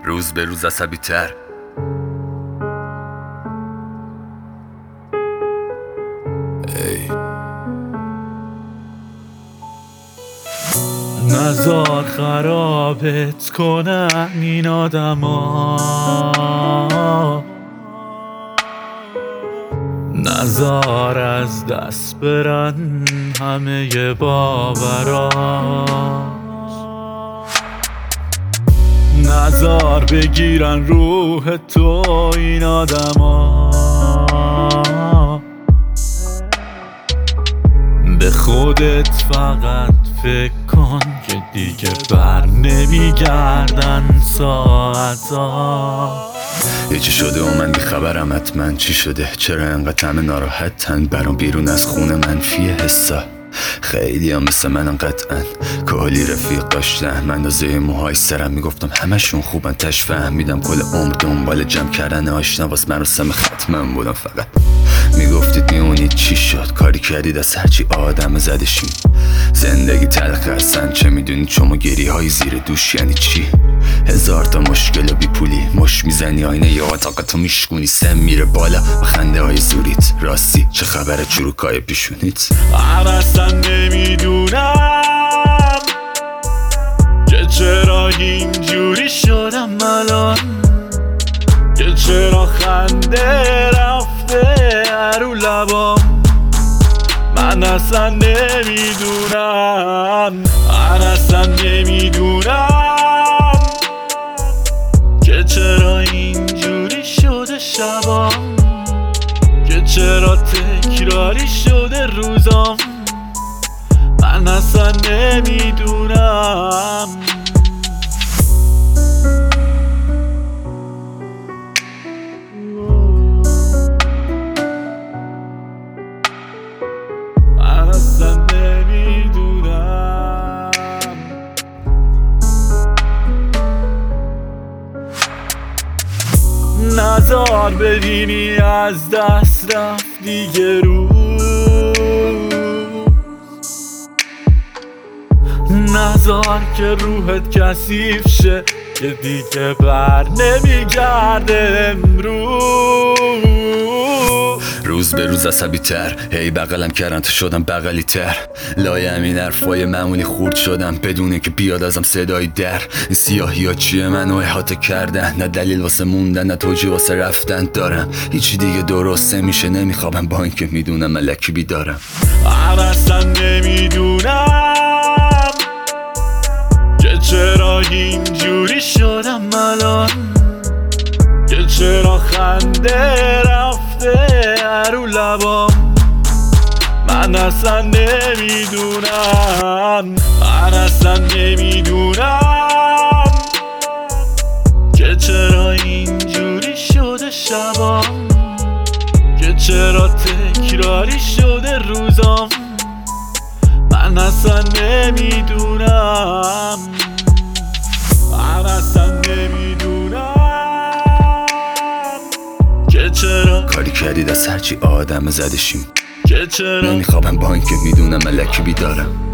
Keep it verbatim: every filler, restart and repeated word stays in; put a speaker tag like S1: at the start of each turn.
S1: روز به روز عصبی تر. ای
S2: نزار خرابت کنن این آدما، نزار از دست برن همه باورات، نزار بگیرن روح تو این آدما. به خودت فقط فکر کن که دیگه بر نمیگردن ساعتا.
S1: یه چی شده و من بیخبرم حتما چی شده؟ چرا انقدر همه ناراحتن برام بیرون از خونه منفی حسا؟ خیلی هم مثل منم قطعا کلی رفیق داشتن، من اندازه موهای سرم میگفتم همشون خوبن، تش فهمیدم کل عمر دنبال جمع کردن آشنا واس مراسم ختمم بودم. فقط میگفتید میونید چی شد؟ کاری کردید از هرچی آدم زدشین. زندگی تلخرسن چه میدونید شما گریه های زیر دوش یعنی چی؟ هزار تا مشکل و بی پولی مش میزنی آینه یا طاقتو میشکونی، سم میره بالا و خنده های زوریت. راستی چه خبره چروکای پیشونیت؟
S2: من اصلا نمیدونم که چرا اینجوری شدم الان، که چرا خنده رفته رو لبام. من اصلا نمیدونم من اصلا نمیدونم که چرا اینجوری شده شبام، که چرا تکراری شده روزام. من اصلا نمیدونم. من اصلا نمیدونم. نزار ببینی از دست رفت دیگه روز، نزار که روحت کثیف شه که دیگه بر نمیگرده امروز.
S1: روز به روز عصبی تر، هی بغلم کردن تا شدم بغلی تر. لایم این حرفای معمولی خورد شدم بدون که بیاد ازم صدایی در. این سیاهی ها چیه منو احاطه کردن، نه دلیل واسه موندن نه توجیه واسه رفتن دارم. هیچی دیگه درسته میشه نمیخوابم با اینکه میدونم ملکی بیدارم.
S2: من اصلا نمیدونم که چرا اینجوری شدم الان، که چرا خنده رفته رو لبام. من اصلا نمیدونم من اصلا نمیدونم که چرا اینجوری شده شبام، که چرا تکراری شده روزام. من اصلا نمیدونم من اصلا نمیدونم که چرا
S1: کاری کردید از هرچی آدم زدشیم،
S2: که چرا
S1: نمیخوابم با اینکه میدونم ملکی بیدارم.